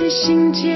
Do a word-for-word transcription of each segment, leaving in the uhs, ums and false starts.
心间，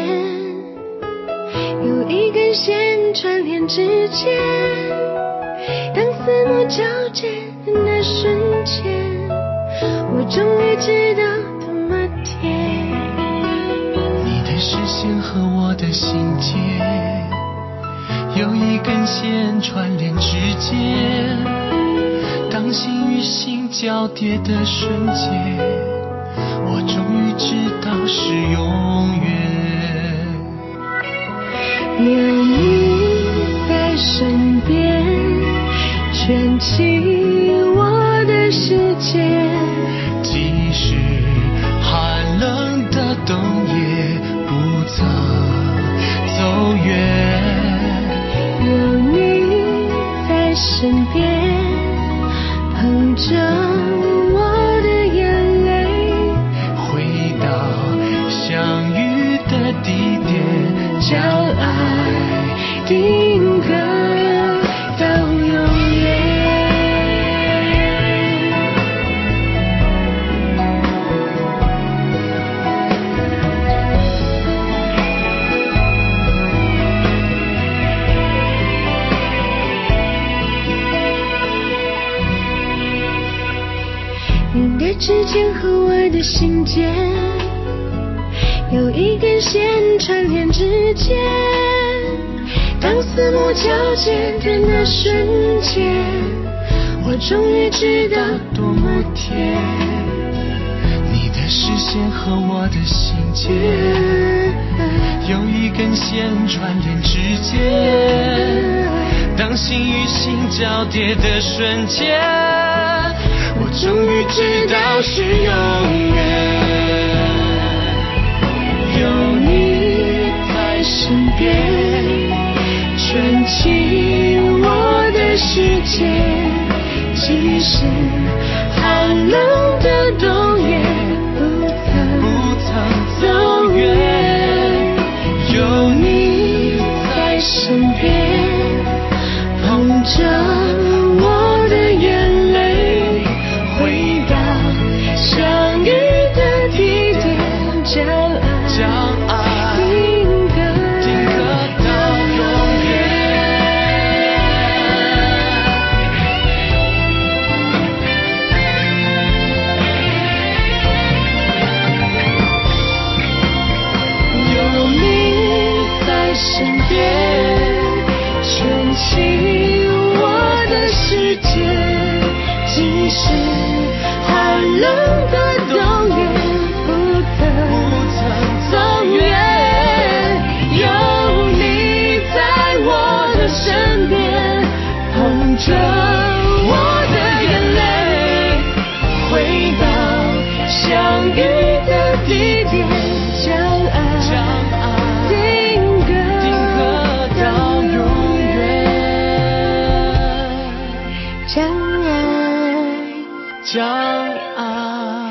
有一根线串联指尖，当四目交接的那瞬间，我终于知道多么甜。 你的视线和我的心间，有一根线串联指尖，当心与心交叠的瞬间，我终于知道是永远。 有你在身边，圈起我的世界， 即使寒冷的冬夜不曾走远。 有你在身边，捧着我的眼泪， 回到相遇的地点，将爱定格到永远。你的指尖和我的心间，有一根线串联指尖，当四目交接的那瞬间，我终于知道多么甜。 你的视线和我的心间，有一根线串联指尖，当心与心交叠的瞬间，我终于知道是永远。 有你在身边，圈起我的世界，即使寒冷的冬夜不曾不曾走远。 有你在身边，捧着我的眼泪，回到相遇的地点，将爱将爱定格定格到永远。 有你在身边，圈起我的世界，即使寒冷的冬夜不曾走远。有你在我的身边，捧着我的眼泪，回到相遇的地点，将爱将爱定格定格到永远。 将爱将爱